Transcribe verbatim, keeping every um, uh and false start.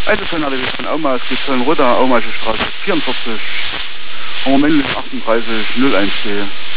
Einzelfernale von Auma, es geht Köln-Rudder, Aumaische Straße vierundvierzig, im Moment achtunddreißig null eins D.